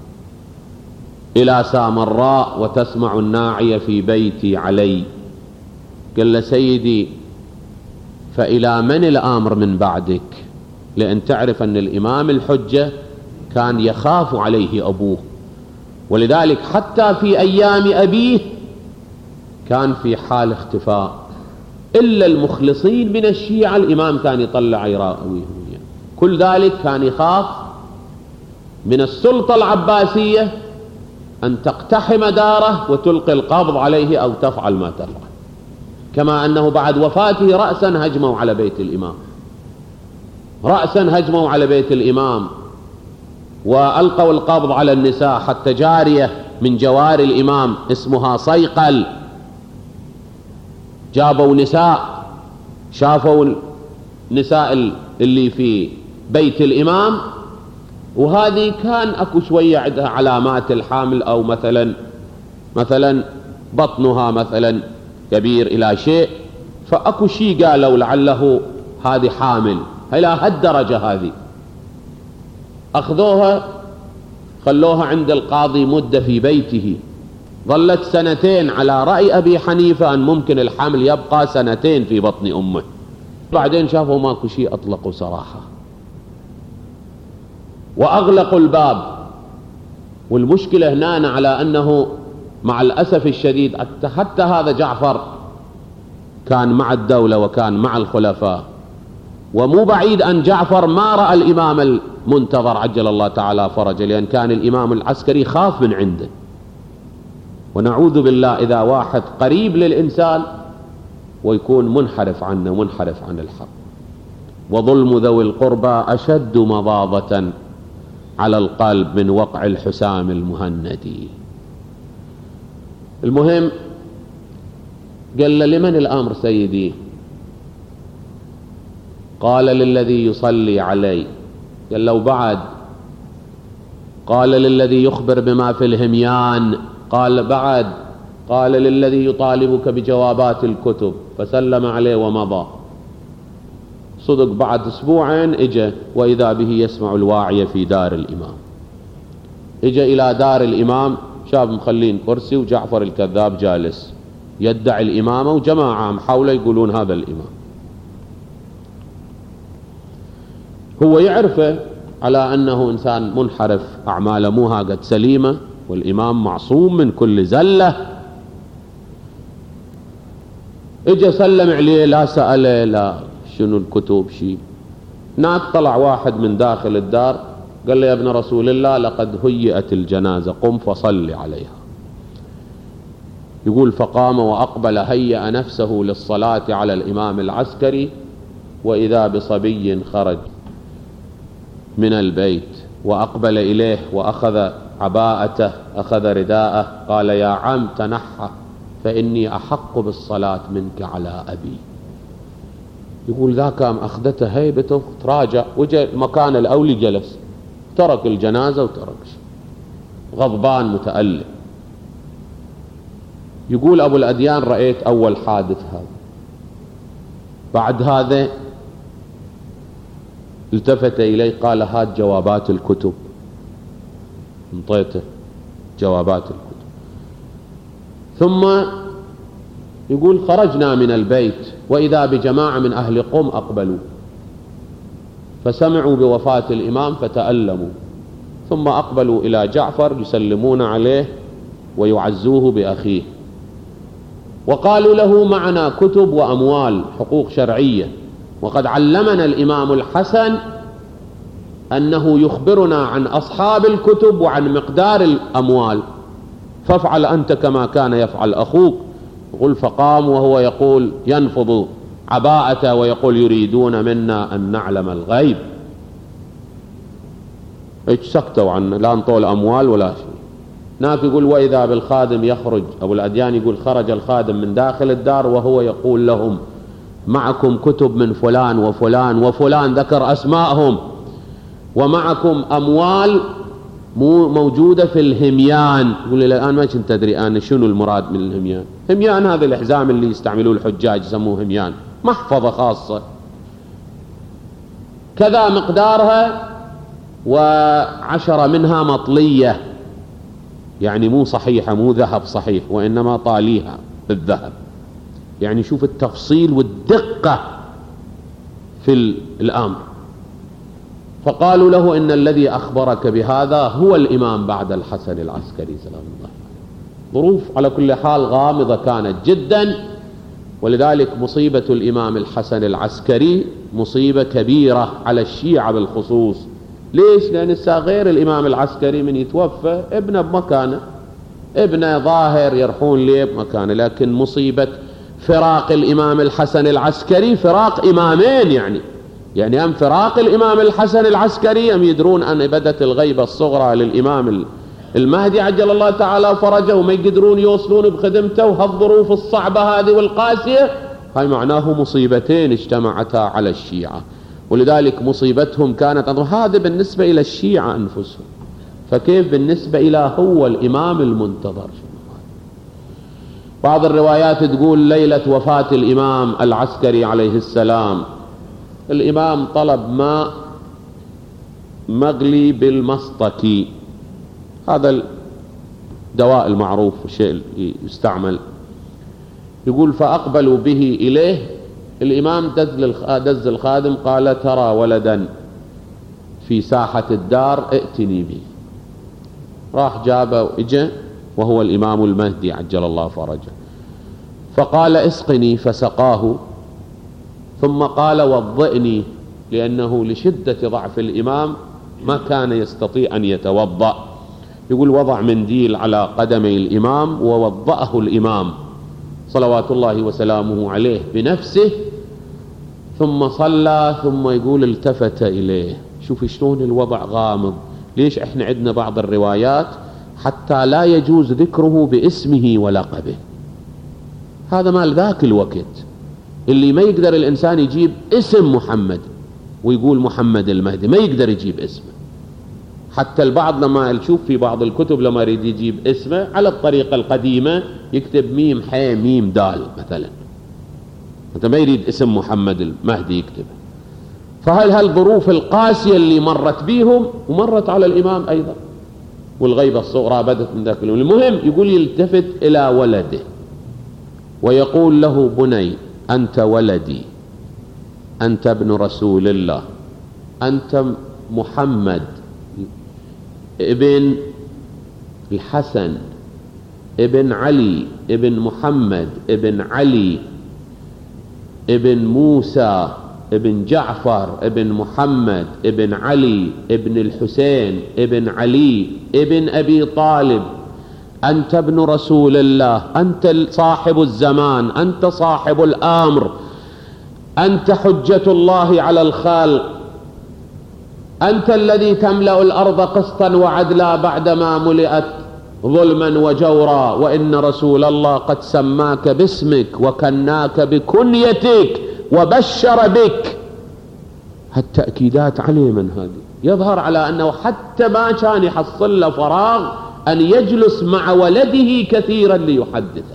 إلى سامراء وتسمع الناعية في بيتي علي. قال له سيدي فإلى من الأمر من بعدك؟ لأن تعرف أن الإمام الحجة كان يخاف عليه أبوه، ولذلك حتى في أيام أبيه كان في حال اختفاء، إلا المخلصين من الشيعة الإمام كان يطلع يراويهم. كل ذلك كان يخاف من السلطة العباسية أن تقتحم داره وتلقي القبض عليه أو تفعل ما تفعل. كما أنه بعد وفاته رأسا هجموا على بيت الإمام، رأسا هجموا على بيت الإمام وألقوا القبض على النساء، حتى جارية من جواري الإمام اسمها صيقل جابوا نساء، شافوا النساء اللي في بيت الإمام، وهذه كان أكو شوية عندها علامات الحامل، أو مثلا مثلا بطنها مثلا كبير إلى شيء، فأكو شيء قالوا لعله هذه حامل. إلى هالدرجة هذه أخذوها خلوها عند القاضي مدة في بيته، ظلت سنتين. على رأي أبي حنيفة أن ممكن الحمل يبقى سنتين في بطن أمه. بعدين شافوا ماكو شيء أطلقوا سراحة وأغلقوا الباب. والمشكلة هنا على أنه مع الأسف الشديد حتى هذا جعفر كان مع الدولة وكان مع الخلفاء، ومو بعيد أن جعفر ما رأى الإمام المنتظر عجل الله تعالى فرجه، لأن كان الإمام العسكري خاف من عنده. ونعوذ بالله إذا واحد قريب للإنسان ويكون منحرف عنه، منحرف عن الحق. وظلم ذوي القربى أشد مضاضة على القلب من وقع الحسام المهندي. المهم قال له لمن الأمر سيدي؟ قال للذي يصلي علي. قال له بعد؟ قال للذي يخبر بما في الهميان. قال بعد؟ قال للذي يطالبك بجوابات الكتب. فسلم عليه ومضى. صدق بعد اسبوعين اجى وإذا به يسمع الواعية في دار الإمام. اجى إلى دار الإمام، شاب مخلين كرسي وجعفر الكذاب جالس يدعي الإمامة وجماعة حوله يقولون هذا الإمام. هو يعرفه على أنه إنسان منحرف، أعماله مو قد سليمة، والإمام معصوم من كل زلة. اجى سلم عليه، لا سأله لا شنو الكتب شيء. هناك طلع واحد من داخل الدار قال له يا ابن رسول الله لقد هيئت الجنازة، قم فصل عليها. يقول فقام وأقبل هيأ نفسه للصلاة على الإمام العسكري، وإذا بصبي خرج من البيت وأقبل إليه وأخذ عباءته، أخذ رداءه، قال يا عم تنحى فإني أحق بالصلاة منك على أبي. يقول ذاك أخذته هيبته، تراجع وجاء مكان الأولي جلس، ترك الجنازة وترك غضبان متألم. يقول أبو الأديان رأيت أول حادث هذا. بعد هذا التفت إليه قال هات جوابات الكتب. انطيته جوابات الكتب. ثم يقول خرجنا من البيت وإذا بجماعة من أهل قم أقبلوا فسمعوا بوفاة الإمام فتألموا، ثم أقبلوا إلى جعفر يسلمون عليه ويعزوه بأخيه، وقالوا له معنا كتب وأموال حقوق شرعية، وقد علمنا الإمام الحسن أنه يخبرنا عن أصحاب الكتب وعن مقدار الأموال، فافعل أنت كما كان يفعل أخوك. يقول فقام وهو يقول ينفض عباءته ويقول يريدون منا أن نعلم الغيب. ايش سكتوا عنا، لا نطول أموال ولا شيء. ناف يقول وإذا بالخادم يخرج، أبو الأديان يقول خرج الخادم من داخل الدار وهو يقول لهم معكم كتب من فلان وفلان وفلان، ذكر أسماءهم، ومعكم أموال مو موجودة في الهميان. يقول إلى الآن ما كنت تدري أنا شنو المراد من الهميان. هميان هذا الحزام اللي يستعملوه الحجاج يسموه هميان، محفظة خاصة كذا مقدارها، وعشرة منها مطلية، يعني مو صحيحة، مو ذهب صحيح، وإنما طاليها بالذهب. يعني شوف التفصيل والدقة في الأمر. فقالوا له إن الذي أخبرك بهذا هو الإمام بعد الحسن العسكري سلام الله عليه. ظروف على كل حال غامضة كانت جدا، ولذلك مصيبة الإمام الحسن العسكري مصيبة كبيرة على الشيعة بالخصوص. ليش؟ لأن غير الإمام العسكري من يتوفى ابنه بمكانه، ابنه ظاهر يرحون ليه بمكانه، لكن مصيبة فراق الإمام الحسن العسكري فراق إمامين. يعني يعني أم فراق الإمام الحسن العسكري أم يدرون أن بدت الغيبة الصغرى للإمام المهدي عجل الله تعالى فرجه، وما يقدرون يوصلون بخدمته، وهالظروف الصعبة هذه والقاسية، هاي معناه مصيبتين اجتمعتا على الشيعة. ولذلك مصيبتهم كانت هذا بالنسبة إلى الشيعة أنفسهم، فكيف بالنسبة إلى هو الإمام المنتظر؟ بعض الروايات تقول ليلة وفاة الإمام العسكري عليه السلام الإمام طلب ماء مغلي بالمسطكي، هذا الدواء المعروف الشيء يستعمل. يقول فأقبلوا به إليه، الإمام دز الخادم قال ترى ولدا في ساحة الدار ائتني به. راح جابه وإجا وهو الإمام المهدي عجل الله فرجه، فقال اسقني فسقاه، ثم قال وضئني، لأنه لشدة ضعف الإمام ما كان يستطيع أن يتوضأ. يقول وضع منديل على قدمي الإمام ووضأه الإمام صلوات الله وسلامه عليه بنفسه، ثم صلى، ثم يقول التفت إليه. شوف شلون الوضع غامض. ليش احنا عندنا بعض الروايات حتى لا يجوز ذكره باسمه ولقبه، هذا مال ذاك الوقت اللي ما يقدر الإنسان يجيب اسم محمد ويقول محمد المهدي، ما يقدر يجيب اسمه. حتى البعض لما يشوف في بعض الكتب لما يريد يجيب اسمه على الطريقة القديمة يكتب ميم حي ميم دال مثلا، أنت ما يريد اسم محمد المهدي يكتبه. فهل هالظروف القاسية اللي مرت بيهم ومرت على الإمام أيضا، والغيبة الصغرى بدت من ذاك اليوم. المهم يقول يلتفت إلى ولده ويقول له: بني، أنت ولدي، أنت ابن رسول الله، أنت محمد ابن الحسن ابن علي ابن محمد ابن علي ابن موسى ابن جعفر ابن محمد ابن علي ابن الحسين ابن علي ابن أبي طالب. أنت ابن رسول الله، أنت صاحب الزمان، أنت صاحب الأمر، أنت حجة الله على الخلق، أنت الذي تملأ الأرض قسطا وعدلا بعدما ملئت ظلما وجورا، وإن رسول الله قد سماك باسمك وكناك بكنيتك وبشر بك. هالتأكيدات عليه من هذه يظهر على أنه حتى ما كان يحصل له فراغ أن يجلس مع ولده كثيرا ليحدثه.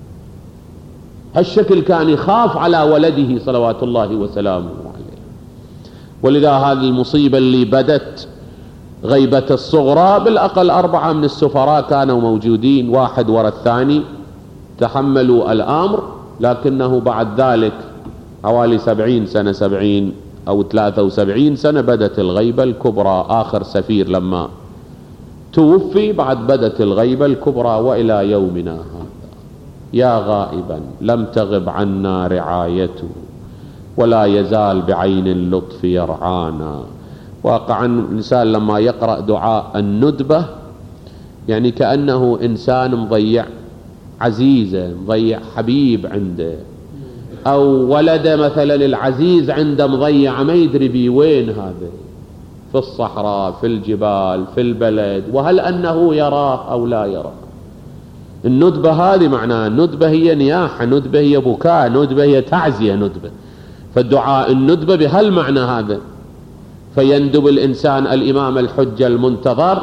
هالشكل كان يخاف على ولده صلوات الله وسلامه عليه. ولذا هذه المصيبة اللي بدت غيبة الصغرى، بالأقل أربعة من السفراء كانوا موجودين، واحد وراء الثاني، تحملوا الأمر. لكنه بعد ذلك حوالي سبعين سنة، سبعين أو ثلاثة وسبعين سنة، بدت الغيبة الكبرى. آخر سفير لما توفي بعد بدت الغيبة الكبرى. وإلى يومنا هذا يا غائبا لم تغب عنا رعايته، ولا يزال بعين اللطف يرعانا. واقعا الإنسان لما يقرأ دعاء الندبة يعني كأنه إنسان مضيع عزيزة، مضيع حبيب عنده، أو ولد مثلا العزيز عنده مضيع ما يدري بي وين هذا، في الصحراء، في الجبال، في البلد، وهل أنه يراه أو لا يراه. الندبة هذه معناها، الندبة هي نياحة، ندبة هي بكاء، ندبة هي تعزية، ندبة. فالدعاء الندبة بهالمعنى هذا. فيندب الإنسان الإمام الحجة المنتظر.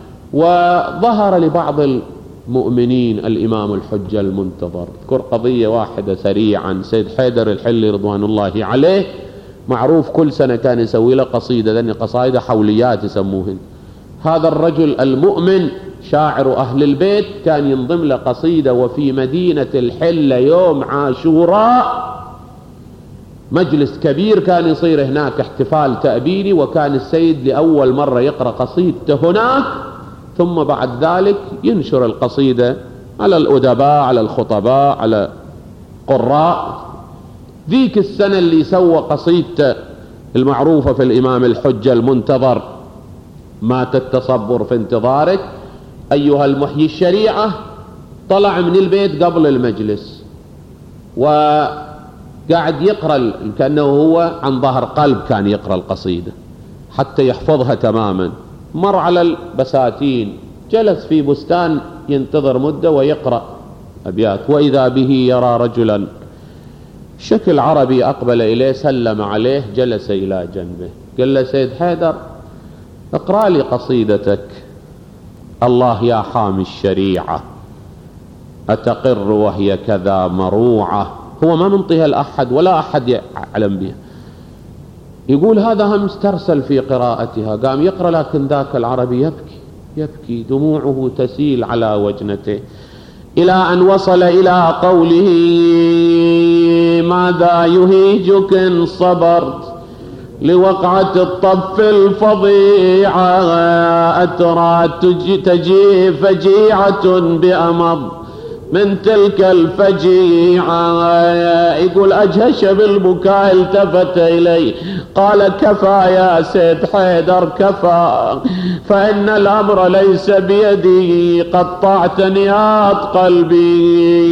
وظهر لبعض المؤمنين الإمام الحجة المنتظر. اذكر قضية واحدة سريعا. سيد حيدر الحلي رضوان الله عليه معروف كل سنة كان يسوي له قصيدة، لأن قصائد حوليات يسموهن. هذا الرجل المؤمن شاعر أهل البيت كان ينظم له قصيدة. وفي مدينة الحلة يوم عاشوراء مجلس كبير كان يصير هناك، احتفال تأبيني، وكان السيد لأول مرة يقرأ قصيدته هناك، ثم بعد ذلك ينشر القصيدة على الأدباء، على الخطباء، على قراء. ذيك السنة اللي سوى قصيدته المعروفة في الإمام الحجة المنتظر: مات التصبر في انتظارك، أيها المحيي الشريعة، طلع من البيت قبل المجلس وقاعد يقرأ، كأنه هو عن ظهر قلب كان يقرأ القصيدة حتى يحفظها تماما. مر على البساتين، جلس في بستان ينتظر مدة ويقرأ أبيات، وإذا به يرى رجلا شكل عربي أقبل إليه، سلم عليه، جلس إلى جنبه، قال له: سيد حيدر، اقرأ لي قصيدتك. الله يا حامي الشريعة أتقر وهي كذا مروعة. هو ما منطيها لأحد ولا أحد يعلم بها. يقول هذا هم استرسل في قراءتها، قام يقرأ، لكن ذاك العربي يبكي يبكي، دموعه تسيل على وجنته، إلى أن وصل إلى قوله: ماذا يهيجك إن صبرت لوقعة الطف الفظيعة، أترى تجي فجيعة بأمض من تلك الفجيعة. يقول أجهش بالبكاء، التفت إلي قال: كفى يا سيد حيدر، كفى، فإن الأمر ليس بيدي، قطعت نيات قلبي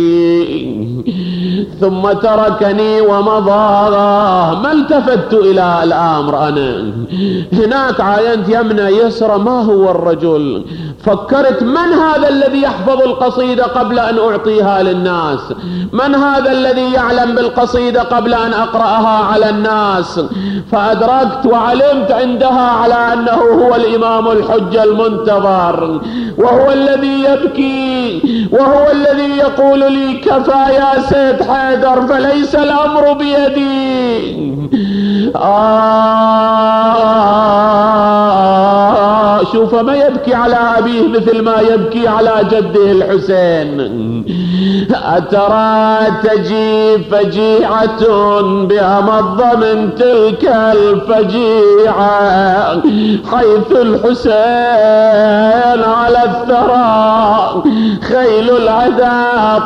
ثم تركني ومضى. ما التفت إلى الأمر، أنا هناك عاينت يمنى يسرى، ما هو الرجل؟ فكرت من هذا الذي يحفظ القصيدة قبل أن أعطيها للناس؟ من هذا الذي يعلم بالقصيدة قبل أن أقرأها على الناس؟ فأدركت وعلمت عندها على أنه هو الإمام الحجة المنتظر، وهو الذي يبكي، وهو الذي يقول لي: كفى يا سيد حيدر، فليس الأمر بيدي. آه شوف ربما يبكي على أبيه مثل ما يبكي على جده الحسين. أترى تجي فجيعة بأمض من تلك الفجيعة حيث الحسين على الثرى خيل العدا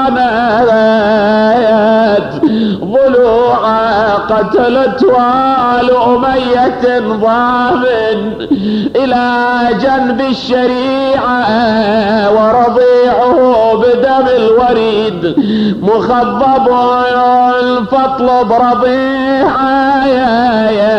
طحنت ضلوعا قتلت وآل أمية ضامن إلى جنب الشريعة ورضيعه بدم الوريد مخضب فاطلب رضيعا يا يا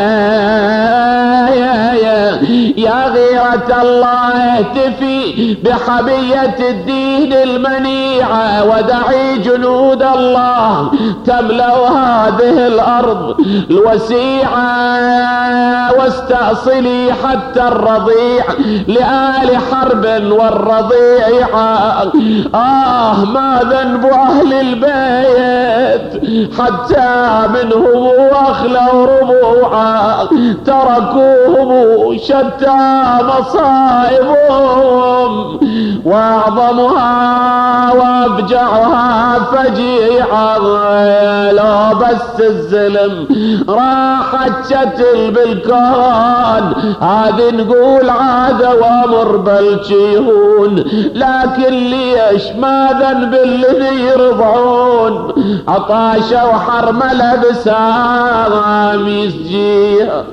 يا يا يا غيرة الله اهتفي بحبية الدين المنيعة ودعي جنود الله تملأ هذه الأرض الوسيعة واستأصلي حتى الرضيع لآل حرب والرضيع. آه ما ذنب أهل البيت حتى منهم أخلوا ربوعا تركوهم شتى مصائبهم وأعظمها وأفجعها فجيعا. لو بس الزلم راحت شتل بالكون هذه نقول عادة وامر بالجيهون، لكن ليش ما ذنب الذي يرضعون عطاشة وحرملة بسام يسجيها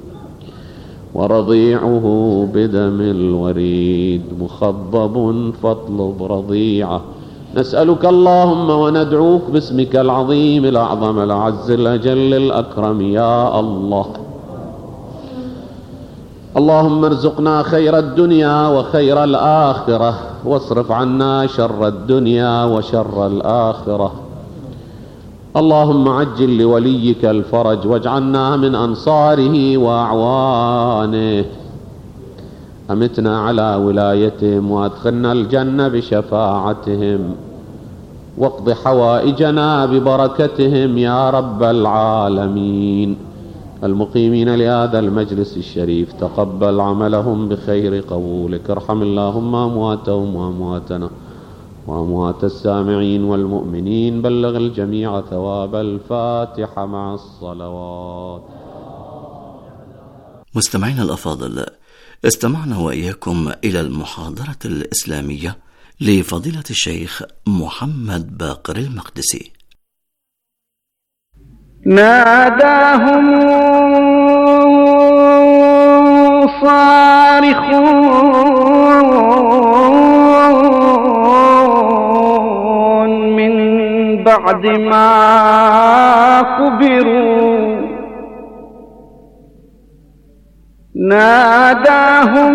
ورضيعه بدم الوريد مخضب فاطلب رضيعه. نسألك اللهم وندعوك باسمك العظيم الأعظم الأعز الأجل الأكرم يا الله. اللهم ارزقنا خير الدنيا وخير الآخرة واصرف عنا شر الدنيا وشر الآخرة. اللهم عجل لوليك الفرج واجعلنا من أنصاره وأعوانه. أمتنا على ولايتهم وأدخلنا الجنة بشفاعتهم واقض حوائجنا ببركتهم يا رب العالمين. المقيمين لهذا المجلس الشريف تقبل عملهم بخير قبولك. ارحم اللهم أمواتهم وأمواتنا وأموات السامعين والمؤمنين. بلغ الجميع ثواب الفاتحة مع الصلوات. مستمعينا الأفاضل، استمعنا وإياكم إلى المحاضرة الإسلامية لفضيلة الشيخ محمد باقر المقدسي. ناداهم صارخون من بعد ما كبروا. ناداهم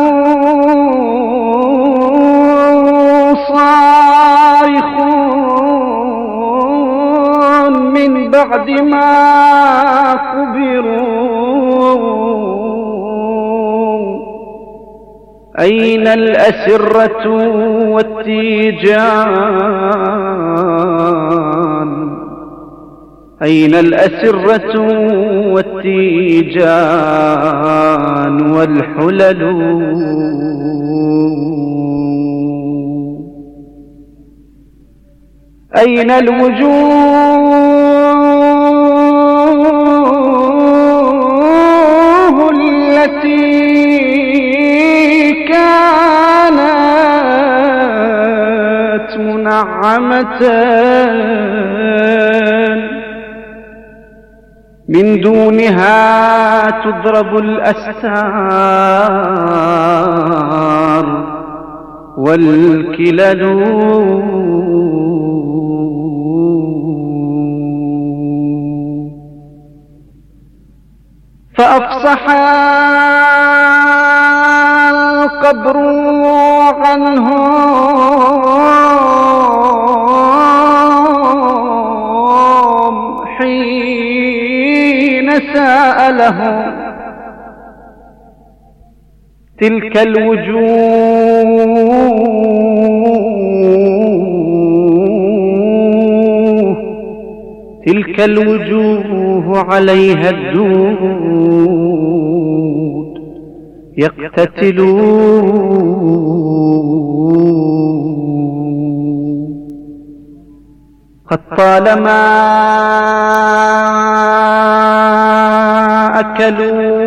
صارخون من بعد ما كبروا. أين الأسرة والتيجان؟ أين الأسرة والتيجان والحلل؟ أين الوجوه التي كانت منعمة من دونها تضرب الأستار والكلل؟ فأفصح القبر عنهم حين سألهم تلك الوجوه تلك الوجوه عليها الدود يقتتلون. قد طالما أكلوا